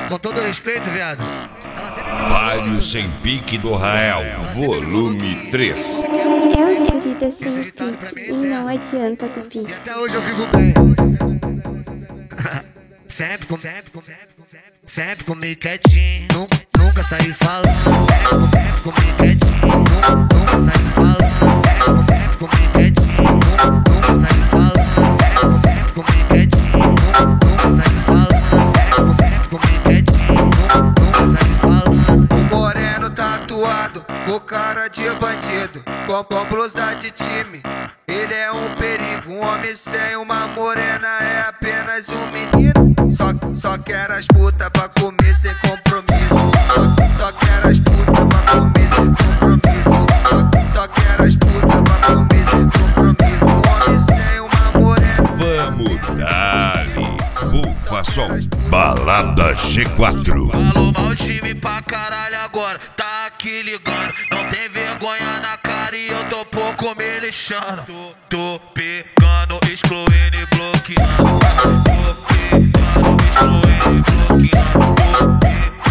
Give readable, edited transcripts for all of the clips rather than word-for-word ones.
Com todo respeito, viado. Palio Sem Pique do Rael, volume 3. É os guridas sem pique e não adianta com pique. Até hoje eu vivo bem. Sempre comigo quietinho. Nunca saí falando. Sempre comigo quietinho. Nunca saí falando. Sempre comigo quietinho. Nunca saí falando. Sempre comigo quietinho. Nunca saí falando. Sempre comigo quietinho. Nunca saí falando. O moreno tatuado, com cara de bandido, com blusa de time. Ele é um perigo, um homem sem uma morena é apenas um menino. Só quer as putas pra comer sem compromisso. Só quer as putas pra comer sem compromisso. Só quer as putas pra comer sem compromisso. Um homem sem uma morena. Vamos dali, bufa som, balada G4. Falou mal time pra caralho agora, tá aqui ligando. Não tem vergonha na cara e eu tô pouco me lixando. Tô pegando, excluindo e bloqueando. Tô pegando, excluindo e bloqueando.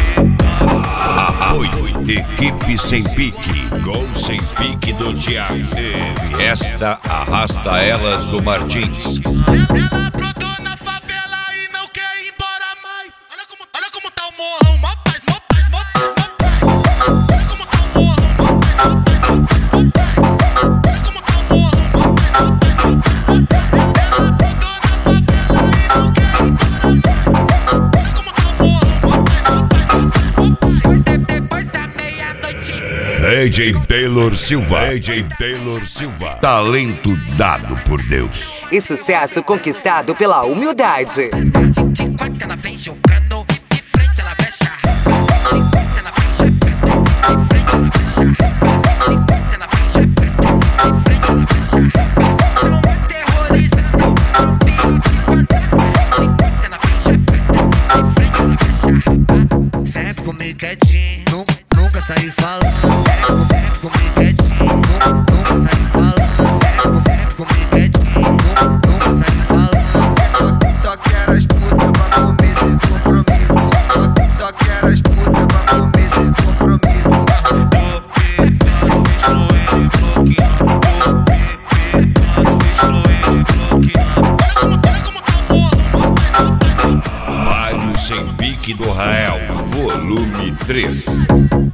Apoio, equipe Sem Pique, Gol Sem Pique do Thiago e Fiesta Arrasta Elas do Martins. Ela aprontou na favela e não quer ir embora mais. Olha como tá o morrão, mó paz, mó paz, mó paz, mó paz. Olha como tá o morrão, mó paz, mó paz, mó paz. Olha como tá o morrão, mó paz, mó paz, mó paz. Ela aprontou na favela e não quer ir embora mais. Olha como tá o morrão, mó paz, mó paz, mó paz. Depois da meia-noite. AJ Taylor Silva, AJ Taylor Silva, talento dado por Deus. E sucesso conquistado pela humildade. De quatro ela vem jogando, de frente ela fecha. De quatro ela vem jogando, de frente ela fecha. De quatro ela vem jogando, de frente ela fecha. Não é terrorizando, não piro de você. De quatro ela vem jogando, de frente ela fecha. Sempre comigo quietinho. Nunca saí falando. Sempre comigo quietinho. Nunca saí falando. Sempre comigo quietinho. Nunca saí falando. Só quer as putas pra comer sem compromisso. Só quer as putas pra comer sem compromisso. Tô pegando, excluindo e bloqueando. Tô pegando, excluindo e bloqueando. Olha como tá o morro, mó paz, mó paz. Palio Sem Pique do Rael, volume 3.